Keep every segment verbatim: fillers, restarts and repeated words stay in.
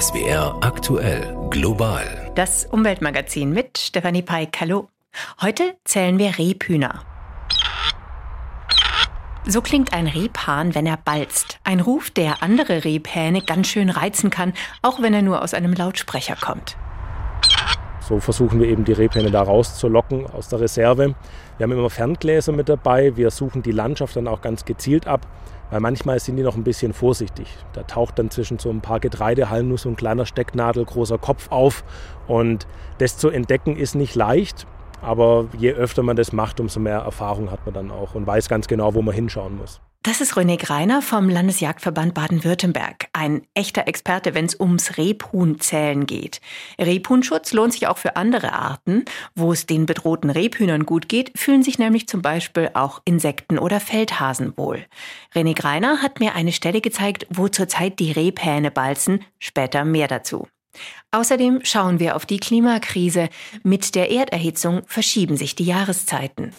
S W R aktuell global. Das Umweltmagazin mit Stefanie Peik. Hallo. Heute zählen wir Rebhühner. So klingt ein Rebhahn, wenn er balzt. Ein Ruf, der andere Rebhähne ganz schön reizen kann, auch wenn er nur aus einem Lautsprecher kommt. So versuchen wir eben die Rebhähne da rauszulocken aus der Reserve. Wir haben immer Ferngläser mit dabei. Wir suchen die Landschaft dann auch ganz gezielt ab, weil manchmal sind die noch ein bisschen vorsichtig. Da taucht dann zwischen so ein paar Getreidehalmen nur so ein kleiner stecknadelgroßer Kopf auf. Und das zu entdecken ist nicht leicht. Aber je öfter man das macht, umso mehr Erfahrung hat man dann auch und weiß ganz genau, wo man hinschauen muss. Das ist René Greiner vom Landesjagdverband Baden-Württemberg. Ein echter Experte, wenn es ums Rebhuhnzählen geht. Rebhuhnschutz lohnt sich auch für andere Arten. Wo es den bedrohten Rebhühnern gut geht, fühlen sich nämlich zum Beispiel auch Insekten oder Feldhasen wohl. René Greiner hat mir eine Stelle gezeigt, wo zurzeit die Rebhähne balzen. Später mehr dazu. Außerdem schauen wir auf die Klimakrise. Mit der Erderhitzung verschieben sich die Jahreszeiten.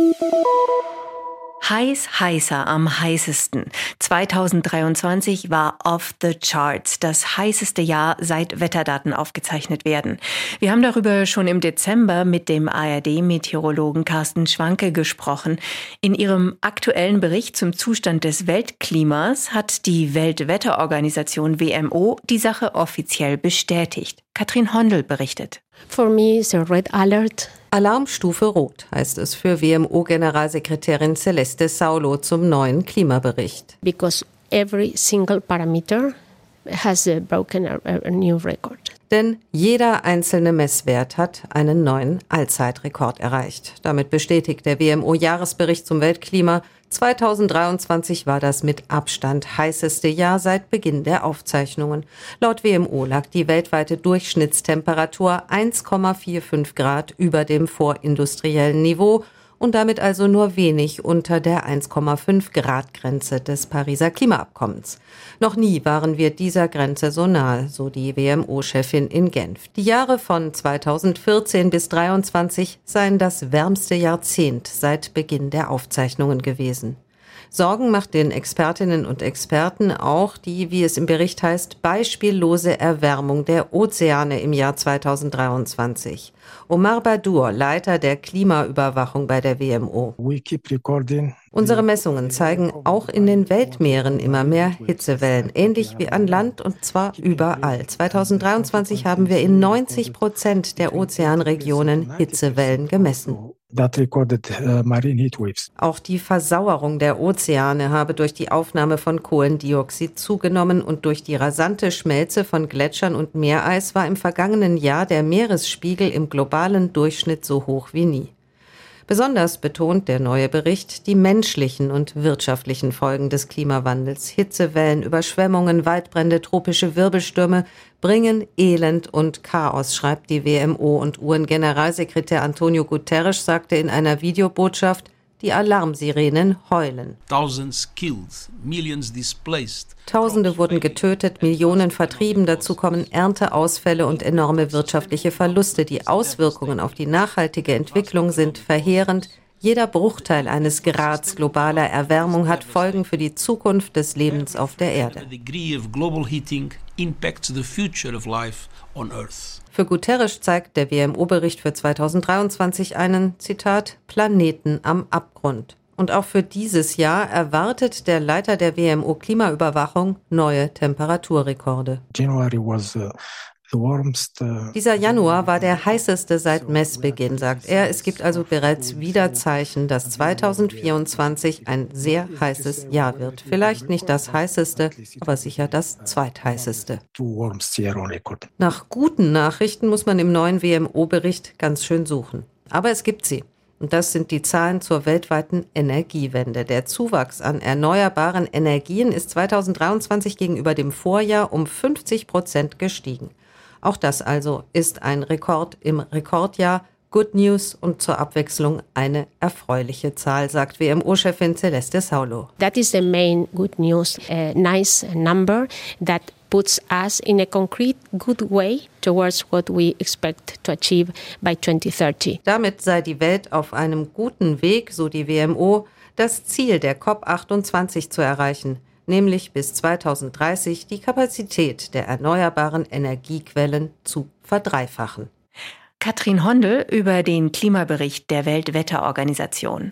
Heiß, heißer am heißesten. zweitausenddreiundzwanzig war off the charts, das heißeste Jahr, seit Wetterdaten aufgezeichnet werden. Wir haben darüber schon im Dezember mit dem A R D-Meteorologen Carsten Schwanke gesprochen. In ihrem aktuellen Bericht zum Zustand des Weltklimas hat die Weltwetterorganisation W M O die Sache offiziell bestätigt. Katrin Hondel berichtet. For me it's a red alert. Alarmstufe Rot heißt es für W M O-Generalsekretärin Celeste Saulo zum neuen Klimabericht. Because every single parameter has broken a, a new record. Denn jeder einzelne Messwert hat einen neuen Allzeitrekord erreicht. Damit bestätigt der W M O-Jahresbericht zum Weltklima, zweitausenddreiundzwanzig war das mit Abstand heißeste Jahr seit Beginn der Aufzeichnungen. Laut W M O lag die weltweite Durchschnittstemperatur eins Komma fünfundvierzig Grad über dem vorindustriellen Niveau und damit also nur wenig unter der eins Komma fünf Grad Grenze des Pariser Klimaabkommens. Noch nie waren wir dieser Grenze so nahe, so die W M O-Chefin in Genf. Die Jahre von zweitausendvierzehn bis zweitausenddreiundzwanzig seien das wärmste Jahrzehnt seit Beginn der Aufzeichnungen gewesen. Sorgen macht den Expertinnen und Experten auch die, wie es im Bericht heißt, beispiellose Erwärmung der Ozeane im Jahr zweitausenddreiundzwanzig. Omar Badur, Leiter der Klimaüberwachung bei der W M O. Unsere Messungen zeigen auch in den Weltmeeren immer mehr Hitzewellen, ähnlich wie an Land und zwar überall. zweitausenddreiundzwanzig haben wir in neunzig Prozent der Ozeanregionen Hitzewellen gemessen. Auch die Versauerung der Ozeane habe durch die Aufnahme von Kohlendioxid zugenommen und durch die rasante Schmelze von Gletschern und Meereis war im vergangenen Jahr der Meeresspiegel im globalen Durchschnitt so hoch wie nie. Besonders betont der neue Bericht die menschlichen und wirtschaftlichen Folgen des Klimawandels. Hitzewellen, Überschwemmungen, Waldbrände, tropische Wirbelstürme bringen Elend und Chaos, schreibt die W M O. Und U N-Generalsekretär Antonio Guterres sagte in einer Videobotschaft, die Alarmsirenen heulen. Tausende wurden getötet, Millionen vertrieben, dazu kommen Ernteausfälle und enorme wirtschaftliche Verluste. Die Auswirkungen auf die nachhaltige Entwicklung sind verheerend. Jeder Bruchteil eines Grads globaler Erwärmung hat Folgen für die Zukunft des Lebens auf der Erde. Für Guterres zeigt der W M O-Bericht für zweitausenddreiundzwanzig einen, Zitat, Planeten am Abgrund. Und auch für dieses Jahr erwartet der Leiter der W M O-Klimaüberwachung neue Temperaturrekorde. January was, uh Dieser Januar war der heißeste seit Messbeginn, sagt er. Es gibt also bereits wieder Zeichen, dass zweitausendvierundzwanzig ein sehr heißes Jahr wird. Vielleicht nicht das heißeste, aber sicher das zweitheißeste. Nach guten Nachrichten muss man im neuen W M O-Bericht ganz schön suchen. Aber es gibt sie. Und das sind die Zahlen zur weltweiten Energiewende. Der Zuwachs an erneuerbaren Energien ist zweitausenddreiundzwanzig gegenüber dem Vorjahr um fünfzig Prozent gestiegen. Auch das also ist ein Rekord im Rekordjahr. Good News und zur Abwechslung eine erfreuliche Zahl, sagt W M O-Chefin Celeste Saulo. That is the main good news, a nice number that puts us in a concrete good way towards what we expect to achieve by twenty thirty. Damit sei die Welt auf einem guten Weg, so die W M O, das Ziel der C O P achtundzwanzig zu erreichen. nämlich bis zweitausenddreißig die Kapazität der erneuerbaren Energiequellen zu verdreifachen. Katrin Hondel über den Klimabericht der Weltwetterorganisation.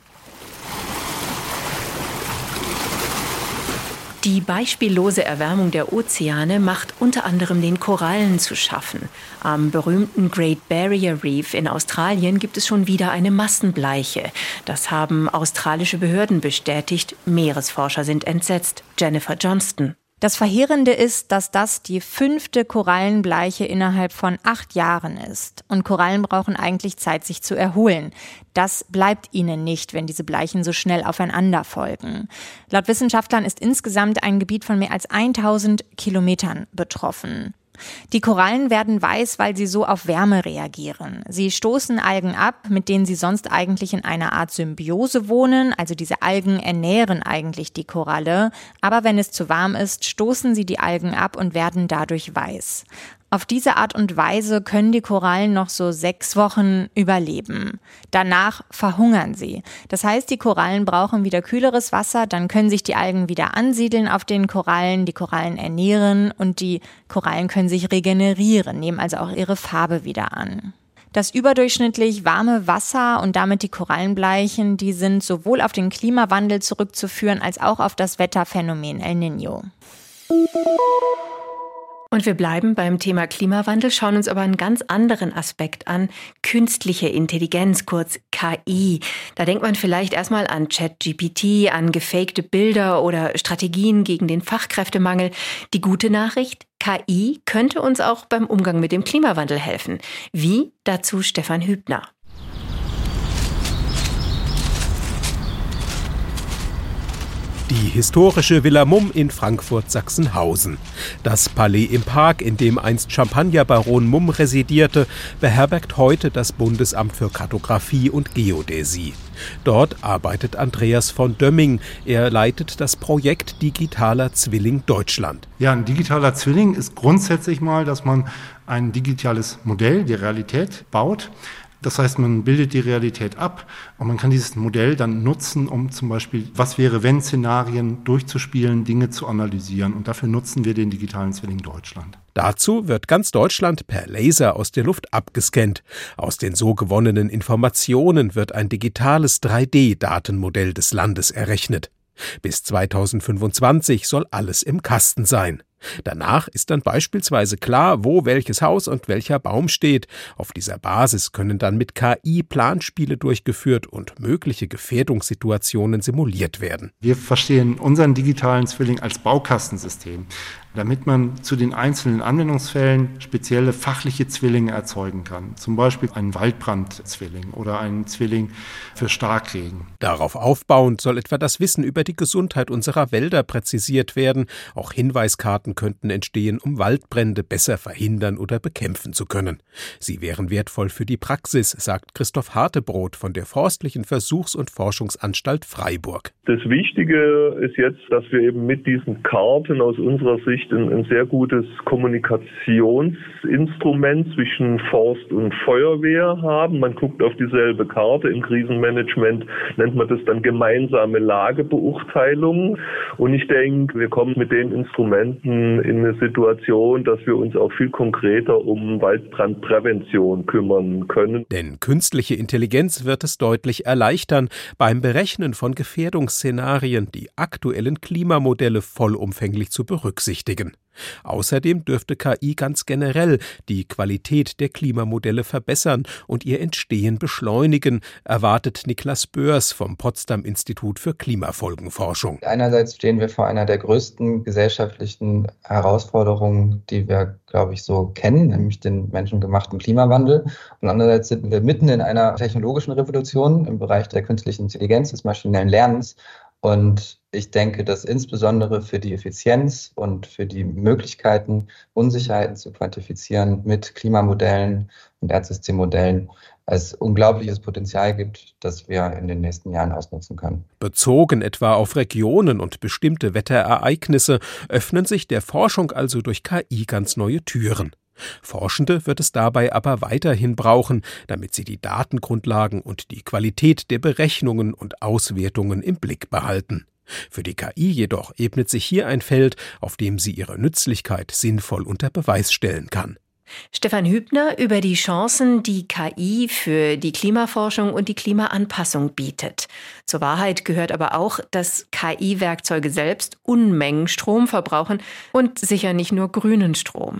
Die beispiellose Erwärmung der Ozeane macht unter anderem den Korallen zu schaffen. Am berühmten Great Barrier Reef in Australien gibt es schon wieder eine Massenbleiche. Das haben australische Behörden bestätigt. Meeresforscher sind entsetzt. Jennifer Johnston. Das Verheerende ist, dass das die fünfte Korallenbleiche innerhalb von acht Jahren ist. Und Korallen brauchen eigentlich Zeit, sich zu erholen. Das bleibt ihnen nicht, wenn diese Bleichen so schnell aufeinander folgen. Laut Wissenschaftlern ist insgesamt ein Gebiet von mehr als tausend Kilometern betroffen. Die Korallen werden weiß, weil sie so auf Wärme reagieren. Sie stoßen Algen ab, mit denen sie sonst eigentlich in einer Art Symbiose wohnen. Also diese Algen ernähren eigentlich die Koralle. Aber wenn es zu warm ist, stoßen sie die Algen ab und werden dadurch weiß. Auf diese Art und Weise können die Korallen noch so sechs Wochen überleben. Danach verhungern sie. Das heißt, die Korallen brauchen wieder kühleres Wasser, dann können sich die Algen wieder ansiedeln auf den Korallen, die Korallen ernähren und die Korallen können sich regenerieren, nehmen also auch ihre Farbe wieder an. Das überdurchschnittlich warme Wasser und damit die Korallenbleichen, die sind sowohl auf den Klimawandel zurückzuführen als auch auf das Wetterphänomen El Niño. Und wir bleiben beim Thema Klimawandel, schauen uns aber einen ganz anderen Aspekt an. Künstliche Intelligenz, kurz K I. Da denkt man vielleicht erstmal an ChatGPT, an gefakte Bilder oder Strategien gegen den Fachkräftemangel. Die gute Nachricht, K I könnte uns auch beim Umgang mit dem Klimawandel helfen. Wie? Dazu Stefan Hübner. Die historische Villa Mumm in Frankfurt-Sachsenhausen. Das Palais im Park, in dem einst Champagnerbaron Mumm residierte, beherbergt heute das Bundesamt für Kartographie und Geodäsie. Dort arbeitet Andreas von Dömming. Er leitet das Projekt Digitaler Zwilling Deutschland. Ja, ein digitaler Zwilling ist grundsätzlich mal, dass man ein digitales Modell der Realität baut. Das heißt, man bildet die Realität ab und man kann dieses Modell dann nutzen, um zum Beispiel Was-wäre-wenn-Szenarien durchzuspielen, Dinge zu analysieren. Und dafür nutzen wir den digitalen Zwilling Deutschland. Dazu wird ganz Deutschland per Laser aus der Luft abgescannt. Aus den so gewonnenen Informationen wird ein digitales drei D Datenmodell des Landes errechnet. Bis zweitausendfünfundzwanzig soll alles im Kasten sein. Danach ist dann beispielsweise klar, wo welches Haus und welcher Baum steht. Auf dieser Basis können dann mit K I Planspiele durchgeführt und mögliche Gefährdungssituationen simuliert werden. Wir verstehen unseren digitalen Zwilling als Baukastensystem, damit man zu den einzelnen Anwendungsfällen spezielle fachliche Zwillinge erzeugen kann. Zum Beispiel einen Waldbrandzwilling oder einen Zwilling für Starkregen. Darauf aufbauend soll etwa das Wissen über die Gesundheit unserer Wälder präzisiert werden. Auch Hinweiskarten könnten entstehen, um Waldbrände besser verhindern oder bekämpfen zu können. Sie wären wertvoll für die Praxis, sagt Christoph Hartebrot von der Forstlichen Versuchs- und Forschungsanstalt Freiburg. Das Wichtige ist jetzt, dass wir eben mit diesen Karten aus unserer Sicht ein, ein sehr gutes Kommunikationsinstrument zwischen Forst und Feuerwehr haben. Man guckt auf dieselbe Karte. Im Krisenmanagement nennt man das dann gemeinsame Lagebeurteilung. Und ich denke, wir kommen mit den Instrumenten in eine Situation, dass wir uns auch viel konkreter um Waldbrandprävention kümmern können. Denn künstliche Intelligenz wird es deutlich erleichtern, beim Berechnen von Gefährdungsszenarien die aktuellen Klimamodelle vollumfänglich zu berücksichtigen. Außerdem dürfte K I ganz generell die Qualität der Klimamodelle verbessern und ihr Entstehen beschleunigen, erwartet Niklas Böers vom Potsdam-Institut für Klimafolgenforschung. Einerseits stehen wir vor einer der größten gesellschaftlichen Herausforderungen, die wir, glaube ich, so kennen, nämlich den menschengemachten Klimawandel. Und andererseits sind wir mitten in einer technologischen Revolution im Bereich der künstlichen Intelligenz, des maschinellen Lernens. Und ich denke, dass insbesondere für die Effizienz und für die Möglichkeiten, Unsicherheiten zu quantifizieren mit Klimamodellen und Erdsystemmodellen es unglaubliches Potenzial gibt, das wir in den nächsten Jahren ausnutzen können. Bezogen etwa auf Regionen und bestimmte Wetterereignisse öffnen sich der Forschung also durch K I ganz neue Türen. Forschende wird es dabei aber weiterhin brauchen, damit sie die Datengrundlagen und die Qualität der Berechnungen und Auswertungen im Blick behalten. Für die K I jedoch ebnet sich hier ein Feld, auf dem sie ihre Nützlichkeit sinnvoll unter Beweis stellen kann. Stefan Hübner über die Chancen, die K I für die Klimaforschung und die Klimaanpassung bietet. Zur Wahrheit gehört aber auch, dass K I-Werkzeuge selbst Unmengen Strom verbrauchen und sicher nicht nur grünen Strom.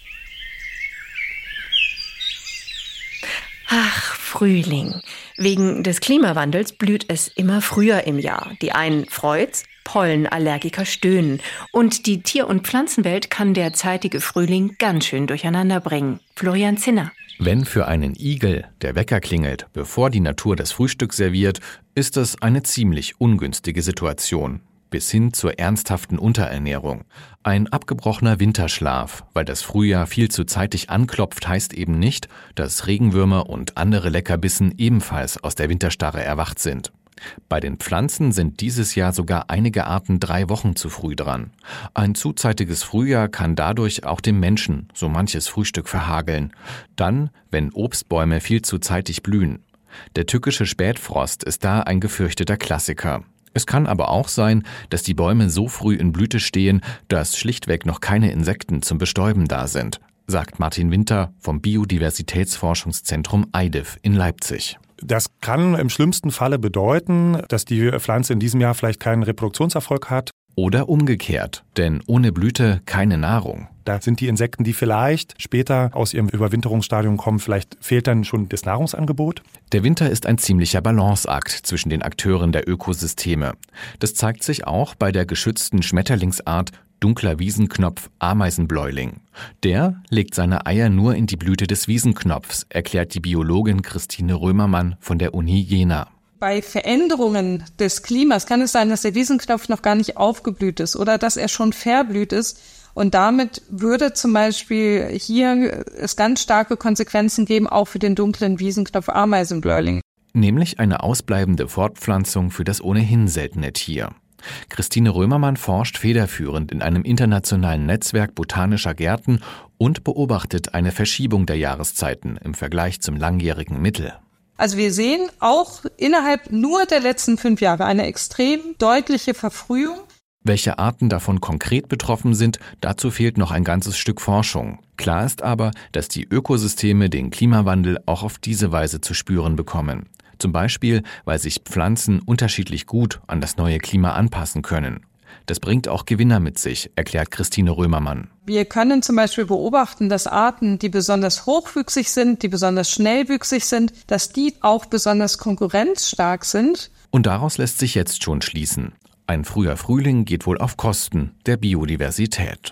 Ach, Frühling. Wegen des Klimawandels blüht es immer früher im Jahr. Die einen freut's, Pollenallergiker stöhnen. Und die Tier- und Pflanzenwelt kann der zeitige Frühling ganz schön durcheinander bringen. Florian Zinner. Wenn für einen Igel der Wecker klingelt, bevor die Natur das Frühstück serviert, ist das eine ziemlich ungünstige Situation. Bis hin zur ernsthaften Unterernährung. Ein abgebrochener Winterschlaf, weil das Frühjahr viel zu zeitig anklopft, heißt eben nicht, dass Regenwürmer und andere Leckerbissen ebenfalls aus der Winterstarre erwacht sind. Bei den Pflanzen sind dieses Jahr sogar einige Arten drei Wochen zu früh dran. Ein zu zeitiges Frühjahr kann dadurch auch dem Menschen so manches Frühstück verhageln. Dann, wenn Obstbäume viel zu zeitig blühen. Der tückische Spätfrost ist da ein gefürchteter Klassiker. Es kann aber auch sein, dass die Bäume so früh in Blüte stehen, dass schlichtweg noch keine Insekten zum Bestäuben da sind, sagt Martin Winter vom Biodiversitätsforschungszentrum I D I F in Leipzig. Das kann im schlimmsten Falle bedeuten, dass die Pflanze in diesem Jahr vielleicht keinen Reproduktionserfolg hat. Oder umgekehrt, denn ohne Blüte keine Nahrung. Da sind die Insekten, die vielleicht später aus ihrem Überwinterungsstadium kommen, vielleicht fehlt dann schon das Nahrungsangebot. Der Winter ist ein ziemlicher Balanceakt zwischen den Akteuren der Ökosysteme. Das zeigt sich auch bei der geschützten Schmetterlingsart Dunkler Wiesenknopf Ameisenbläuling. Der legt seine Eier nur in die Blüte des Wiesenknopfs, erklärt die Biologin Christine Römermann von der Uni Jena. Bei Veränderungen des Klimas kann es sein, dass der Wiesenknopf noch gar nicht aufgeblüht ist oder dass er schon verblüht ist. Und damit würde zum Beispiel hier es ganz starke Konsequenzen geben, auch für den dunklen Wiesenknopf Ameisenbläuling. Nämlich eine ausbleibende Fortpflanzung für das ohnehin seltene Tier. Christine Römermann forscht federführend in einem internationalen Netzwerk botanischer Gärten und beobachtet eine Verschiebung der Jahreszeiten im Vergleich zum langjährigen Mittel. Also wir sehen auch innerhalb nur der letzten fünf Jahre eine extrem deutliche Verfrühung. Welche Arten davon konkret betroffen sind, dazu fehlt noch ein ganzes Stück Forschung. Klar ist aber, dass die Ökosysteme den Klimawandel auch auf diese Weise zu spüren bekommen. Zum Beispiel, weil sich Pflanzen unterschiedlich gut an das neue Klima anpassen können. Das bringt auch Gewinner mit sich, erklärt Christine Römermann. Wir können zum Beispiel beobachten, dass Arten, die besonders hochwüchsig sind, die besonders schnellwüchsig sind, dass die auch besonders konkurrenzstark sind. Und daraus lässt sich jetzt schon schließen. Ein früher Frühling geht wohl auf Kosten der Biodiversität.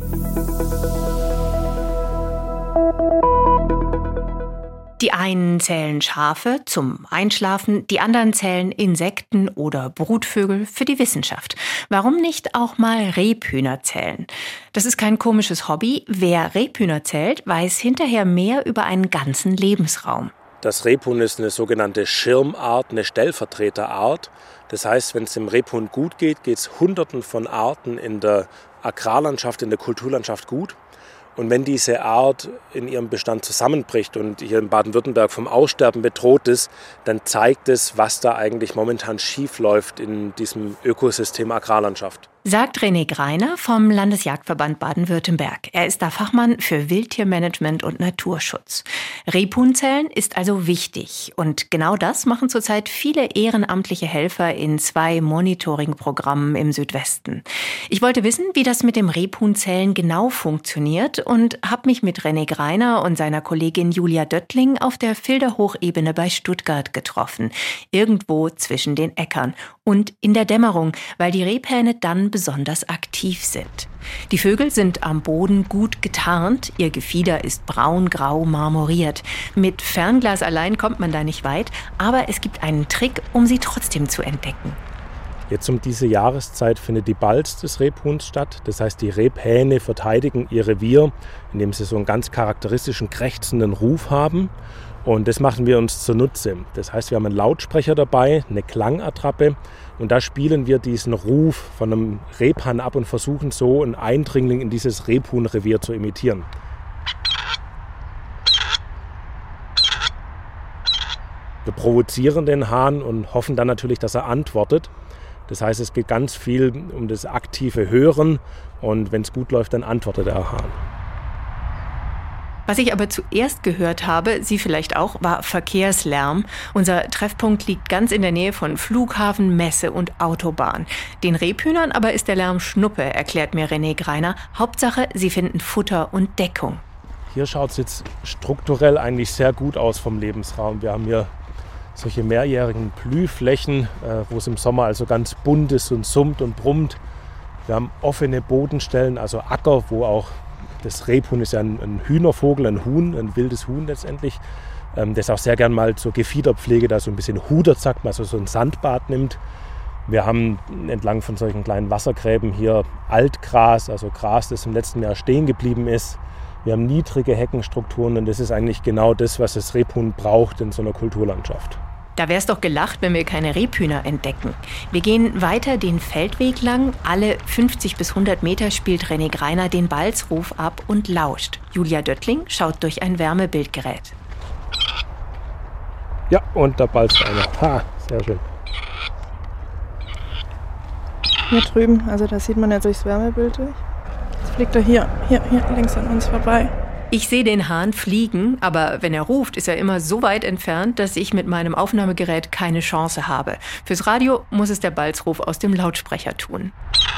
Die einen zählen Schafe zum Einschlafen, die anderen zählen Insekten oder Brutvögel für die Wissenschaft. Warum nicht auch mal Rebhühner zählen? Das ist kein komisches Hobby. Wer Rebhühner zählt, weiß hinterher mehr über einen ganzen Lebensraum. Das Rebhuhn ist eine sogenannte Schirmart, eine Stellvertreterart. Das heißt, wenn es dem Rebhuhn gut geht, geht es Hunderten von Arten in der Agrarlandschaft, in der Kulturlandschaft gut. Und wenn diese Art in ihrem Bestand zusammenbricht und hier in Baden-Württemberg vom Aussterben bedroht ist, dann zeigt es, was da eigentlich momentan schief läuft in diesem Ökosystem Agrarlandschaft. Sagt René Greiner vom Landesjagdverband Baden-Württemberg. Er ist da Fachmann für Wildtiermanagement und Naturschutz. Rebhuhnzählen ist also wichtig. Und genau das machen zurzeit viele ehrenamtliche Helfer in zwei Monitoring-Programmen im Südwesten. Ich wollte wissen, wie das mit dem Rebhuhnzählen genau funktioniert und habe mich mit René Greiner und seiner Kollegin Julia Döttling auf der Filderhochebene bei Stuttgart getroffen. Irgendwo zwischen den Äckern und in der Dämmerung, weil die Rebhähne dann besonders aktiv sind. Die Vögel sind am Boden gut getarnt, ihr Gefieder ist braun-grau marmoriert. Mit Fernglas allein kommt man da nicht weit, aber es gibt einen Trick, um sie trotzdem zu entdecken. Jetzt um diese Jahreszeit findet die Balz des Rebhuhns statt. Das heißt, die Rebhähne verteidigen ihr Revier, indem sie so einen ganz charakteristischen, krächzenden Ruf haben. Und das machen wir uns zunutze. Das heißt, wir haben einen Lautsprecher dabei, eine Klangattrappe. Und da spielen wir diesen Ruf von einem Rebhahn ab und versuchen so einen Eindringling in dieses Rebhuhnrevier zu imitieren. Wir provozieren den Hahn und hoffen dann natürlich, dass er antwortet. Das heißt, es geht ganz viel um das aktive Hören und wenn es gut läuft, dann antwortet der Hahn. Was ich aber zuerst gehört habe, Sie vielleicht auch, war Verkehrslärm. Unser Treffpunkt liegt ganz in der Nähe von Flughafen, Messe und Autobahn. Den Rebhühnern aber ist der Lärm Schnuppe, erklärt mir René Greiner. Hauptsache, sie finden Futter und Deckung. Hier schaut es jetzt strukturell eigentlich sehr gut aus vom Lebensraum. Wir haben hier solche mehrjährigen Blühflächen, wo es im Sommer also ganz bunt ist und summt und brummt. Wir haben offene Bodenstellen, also Acker, wo auch das Rebhuhn ist ja ein, ein Hühnervogel, ein Huhn, ein wildes Huhn letztendlich, ähm, das auch sehr gern mal zur Gefiederpflege da so ein bisschen hudert, sagt man, also so ein Sandbad nimmt. Wir haben entlang von solchen kleinen Wassergräben hier Altgras, also Gras, das im letzten Jahr stehen geblieben ist. Wir haben niedrige Heckenstrukturen und das ist eigentlich genau das, was das Rebhuhn braucht in so einer Kulturlandschaft. Da wär's doch gelacht, wenn wir keine Rebhühner entdecken. Wir gehen weiter den Feldweg lang. Alle fünfzig bis hundert Meter spielt René Greiner den Balzruf ab und lauscht. Julia Döttling schaut durch ein Wärmebildgerät. Ja, und da balzt einer. Ha, sehr schön. Hier drüben, also da sieht man ja durchs Wärmebild durch. Jetzt fliegt er hier, hier, hier links an uns vorbei. Ich sehe den Hahn fliegen, aber wenn er ruft, ist er immer so weit entfernt, dass ich mit meinem Aufnahmegerät keine Chance habe. Fürs Radio muss es der Balzruf aus dem Lautsprecher tun.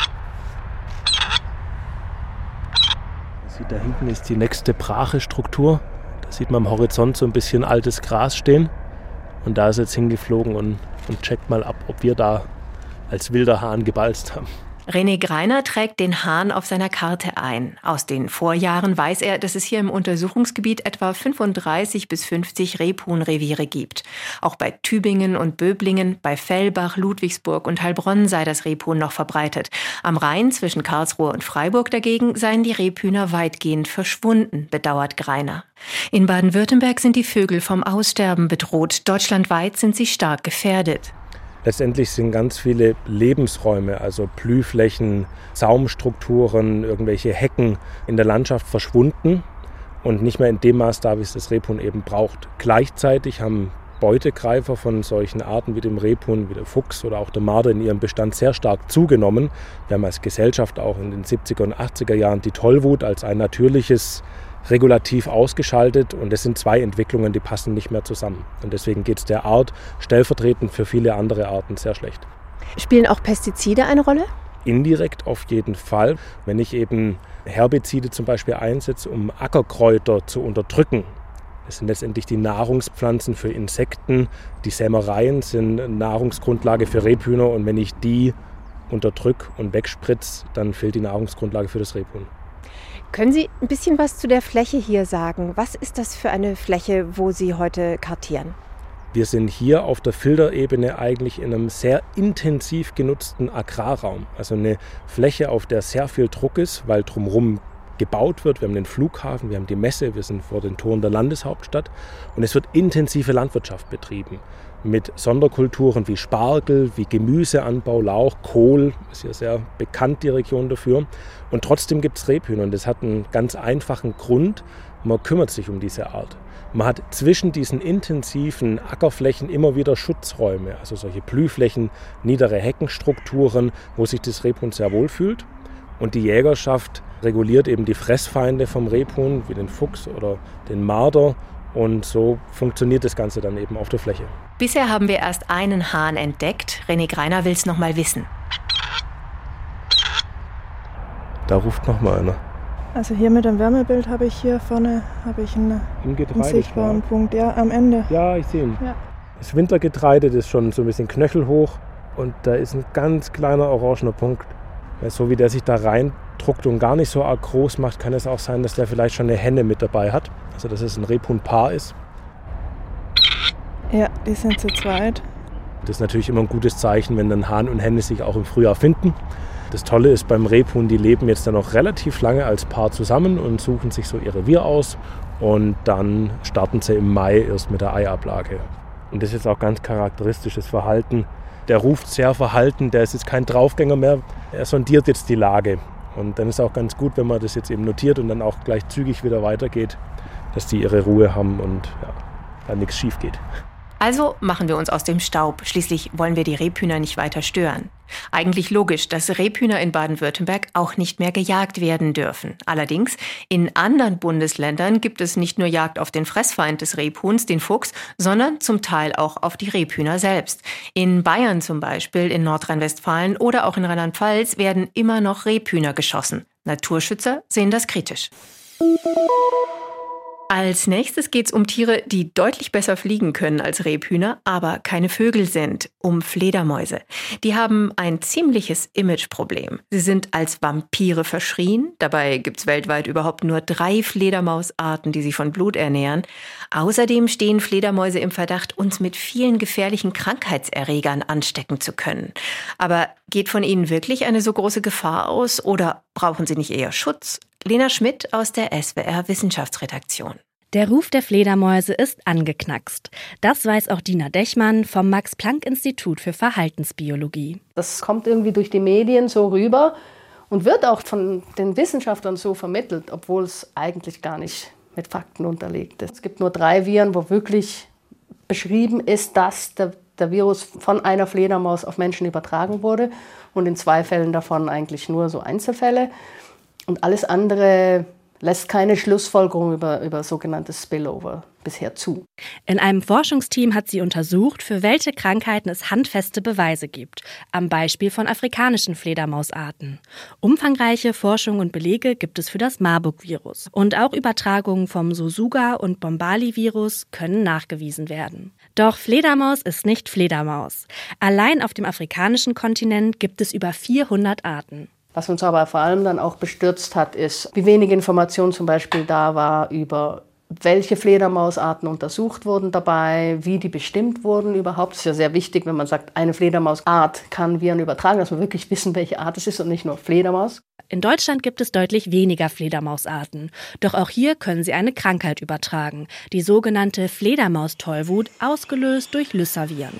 Da hinten ist die nächste Brachestruktur. Da sieht man am Horizont so ein bisschen altes Gras stehen. Und da ist er jetzt hingeflogen und, und checkt mal ab, ob wir da als wilder Hahn gebalzt haben. René Greiner trägt den Hahn auf seiner Karte ein. Aus den Vorjahren weiß er, dass es hier im Untersuchungsgebiet etwa fünfunddreißig bis fünfzig Rebhuhnreviere gibt. Auch bei Tübingen und Böblingen, bei Fellbach, Ludwigsburg und Heilbronn sei das Rebhuhn noch verbreitet. Am Rhein zwischen Karlsruhe und Freiburg dagegen seien die Rebhühner weitgehend verschwunden, bedauert Greiner. In Baden-Württemberg sind die Vögel vom Aussterben bedroht. Deutschlandweit sind sie stark gefährdet. Letztendlich sind ganz viele Lebensräume, also Blühflächen, Saumstrukturen, irgendwelche Hecken in der Landschaft verschwunden und nicht mehr in dem Maß da, wie es das Rebhuhn eben braucht. Gleichzeitig haben Beutegreifer von solchen Arten wie dem Rebhuhn, wie der Fuchs oder auch der Marder in ihrem Bestand sehr stark zugenommen. Wir haben als Gesellschaft auch in den siebziger und achtziger Jahren die Tollwut als ein natürliches Regulativ ausgeschaltet und es sind zwei Entwicklungen, die passen nicht mehr zusammen. Und deswegen geht es der Art stellvertretend für viele andere Arten sehr schlecht. Spielen auch Pestizide eine Rolle? Indirekt auf jeden Fall. Wenn ich eben Herbizide zum Beispiel einsetze, um Ackerkräuter zu unterdrücken, das sind letztendlich die Nahrungspflanzen für Insekten, die Sämereien sind Nahrungsgrundlage für Rebhühner und wenn ich die unterdrücke und wegspritze, dann fehlt die Nahrungsgrundlage für das Rebhuhn. Können Sie ein bisschen was zu der Fläche hier sagen? Was ist das für eine Fläche, wo Sie heute kartieren? Wir sind hier auf der Filderebene eigentlich in einem sehr intensiv genutzten Agrarraum. Also eine Fläche, auf der sehr viel Druck ist, weil drumherum gebaut wird. Wir haben den Flughafen, wir haben die Messe, wir sind vor den Toren der Landeshauptstadt. Und es wird intensive Landwirtschaft betrieben. Mit Sonderkulturen wie Spargel, wie Gemüseanbau, Lauch, Kohl, ist hier sehr bekannt die Region dafür. Und trotzdem gibt es Rebhühner und das hat einen ganz einfachen Grund, man kümmert sich um diese Art. Man hat zwischen diesen intensiven Ackerflächen immer wieder Schutzräume, also solche Blühflächen, niedere Heckenstrukturen, wo sich das Rebhuhn sehr wohl fühlt. Und die Jägerschaft reguliert eben die Fressfeinde vom Rebhuhn, wie den Fuchs oder den Marder. Und so funktioniert das Ganze dann eben auf der Fläche. Bisher haben wir erst einen Hahn entdeckt. René Greiner will es noch mal wissen. Da ruft noch mal einer. Also hier mit dem Wärmebild habe ich hier vorne habe ich einen, einen sichtbaren Punkt. Ja, am Ende. Ja, ich sehe ihn. Ja. Das Wintergetreide, das ist schon so ein bisschen knöchelhoch. Und da ist ein ganz kleiner orangener Punkt. So wie der sich da reindruckt und gar nicht so arg groß macht, kann es auch sein, dass der vielleicht schon eine Henne mit dabei hat. Also dass es ein Rebhuhnpaar ist. Ja, die sind zu zweit. Das ist natürlich immer ein gutes Zeichen, wenn dann Hahn und Henne sich auch im Frühjahr finden. Das Tolle ist beim Rebhuhn, die leben jetzt dann noch relativ lange als Paar zusammen und suchen sich so ihr Revier aus. Und dann starten sie im Mai erst mit der Eiablage. Und das ist jetzt auch ganz charakteristisches Verhalten. Der ruft sehr verhalten, der ist jetzt kein Draufgänger mehr. Er sondiert jetzt die Lage. Und dann ist auch ganz gut, wenn man das jetzt eben notiert und dann auch gleich zügig wieder weitergeht, dass die ihre Ruhe haben und ja, da nichts schief geht. Also machen wir uns aus dem Staub. Schließlich wollen wir die Rebhühner nicht weiter stören. Eigentlich logisch, dass Rebhühner in Baden-Württemberg auch nicht mehr gejagt werden dürfen. Allerdings, in anderen Bundesländern gibt es nicht nur Jagd auf den Fressfeind des Rebhuhns, den Fuchs, sondern zum Teil auch auf die Rebhühner selbst. In Bayern zum Beispiel, in Nordrhein-Westfalen oder auch in Rheinland-Pfalz werden immer noch Rebhühner geschossen. Naturschützer sehen das kritisch. Als nächstes geht es um Tiere, die deutlich besser fliegen können als Rebhühner, aber keine Vögel sind, um Fledermäuse. Die haben ein ziemliches Imageproblem. Sie sind als Vampire verschrien. Dabei gibt es weltweit überhaupt nur drei Fledermausarten, die sich von Blut ernähren. Außerdem stehen Fledermäuse im Verdacht, uns mit vielen gefährlichen Krankheitserregern anstecken zu können. Aber geht von ihnen wirklich eine so große Gefahr aus oder brauchen sie nicht eher Schutz? Lena Schmidt aus der S W R Wissenschaftsredaktion. Der Ruf der Fledermäuse ist angeknackst. Das weiß auch Dina Dechmann vom Max-Planck-Institut für Verhaltensbiologie. Das kommt irgendwie durch die Medien so rüber und wird auch von den Wissenschaftlern so vermittelt, obwohl es eigentlich gar nicht mit Fakten unterlegt ist. Es gibt nur drei Viren, wo wirklich beschrieben ist, dass der, der Virus von einer Fledermaus auf Menschen übertragen wurde und in zwei Fällen davon eigentlich nur so Einzelfälle. Und alles andere lässt keine Schlussfolgerung über, über sogenanntes Spillover bisher zu. In einem Forschungsteam hat sie untersucht, für welche Krankheiten es handfeste Beweise gibt, am Beispiel von afrikanischen Fledermausarten. Umfangreiche Forschung und Belege gibt es für das Marburg-Virus. Und auch Übertragungen vom Susuga- und Bombali-Virus können nachgewiesen werden. Doch Fledermaus ist nicht Fledermaus. Allein auf dem afrikanischen Kontinent gibt es über vierhundert Arten. Was uns aber vor allem dann auch bestürzt hat, ist, wie wenig Information zum Beispiel da war über welche Fledermausarten untersucht wurden dabei, wie die bestimmt wurden überhaupt. Das ist ja sehr wichtig, wenn man sagt, eine Fledermausart kann Viren übertragen, dass wir wirklich wissen, welche Art es ist und nicht nur Fledermaus. In Deutschland gibt es deutlich weniger Fledermausarten. Doch auch hier können sie eine Krankheit übertragen, die sogenannte Fledermaustollwut, ausgelöst durch Lyssaviren.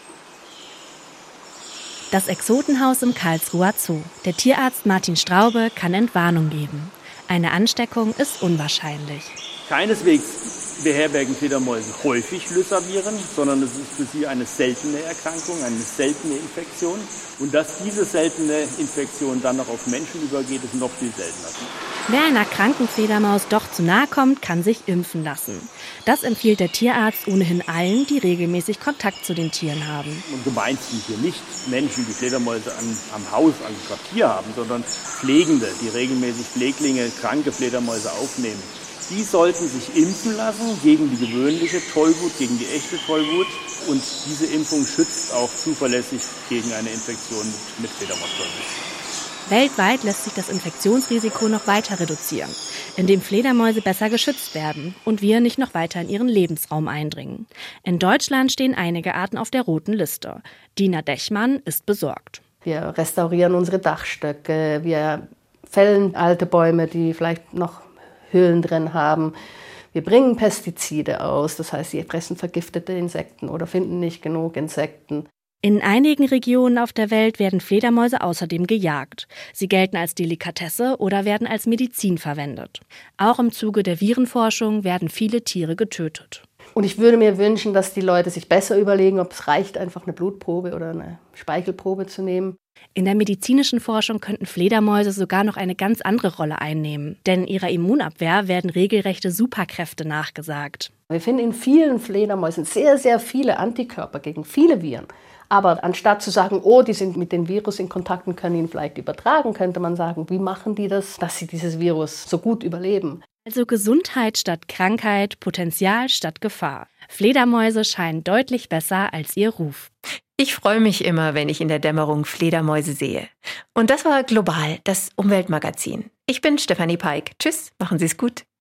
Das Exotenhaus im Karlsruher Zoo. Der Tierarzt Martin Straube kann Entwarnung geben. Eine Ansteckung ist unwahrscheinlich. Keineswegs beherbergen Fledermäuse häufig Lyssaviren, sondern es ist für sie eine seltene Erkrankung, eine seltene Infektion. Und dass diese seltene Infektion dann noch auf Menschen übergeht, ist noch viel seltener. Wer einer kranken Fledermaus doch zu nahe kommt, kann sich impfen lassen. Das empfiehlt der Tierarzt ohnehin allen, die regelmäßig Kontakt zu den Tieren haben. Und gemeint sind hier nicht Menschen, die Fledermäuse an, am Haus, am Quartier haben, sondern Pflegende, die regelmäßig Pfleglinge, kranke Fledermäuse aufnehmen. Die sollten sich impfen lassen gegen die gewöhnliche Tollwut, gegen die echte Tollwut. Und diese Impfung schützt auch zuverlässig gegen eine Infektion mit, mit Fledermaustollwut. Weltweit lässt sich das Infektionsrisiko noch weiter reduzieren, indem Fledermäuse besser geschützt werden und wir nicht noch weiter in ihren Lebensraum eindringen. In Deutschland stehen einige Arten auf der roten Liste. Dina Dechmann ist besorgt. Wir restaurieren unsere Dachstöcke, wir fällen alte Bäume, die vielleicht noch Höhlen drin haben. Wir bringen Pestizide aus, das heißt, sie fressen vergiftete Insekten oder finden nicht genug Insekten. In einigen Regionen auf der Welt werden Fledermäuse außerdem gejagt. Sie gelten als Delikatesse oder werden als Medizin verwendet. Auch im Zuge der Virenforschung werden viele Tiere getötet. Und ich würde mir wünschen, dass die Leute sich besser überlegen, ob es reicht, einfach eine Blutprobe oder eine Speichelprobe zu nehmen. In der medizinischen Forschung könnten Fledermäuse sogar noch eine ganz andere Rolle einnehmen. Denn ihrer Immunabwehr werden regelrechte Superkräfte nachgesagt. Wir finden in vielen Fledermäusen sehr, sehr viele Antikörper gegen viele Viren. Aber anstatt zu sagen, oh, die sind mit dem Virus in Kontakt und können ihn vielleicht übertragen, könnte man sagen, wie machen die das, dass sie dieses Virus so gut überleben? Also Gesundheit statt Krankheit, Potenzial statt Gefahr. Fledermäuse scheinen deutlich besser als ihr Ruf. Ich freue mich immer, wenn ich in der Dämmerung Fledermäuse sehe. Und das war Global, das Umweltmagazin. Ich bin Stefanie Peik. Tschüss, machen Sie es gut.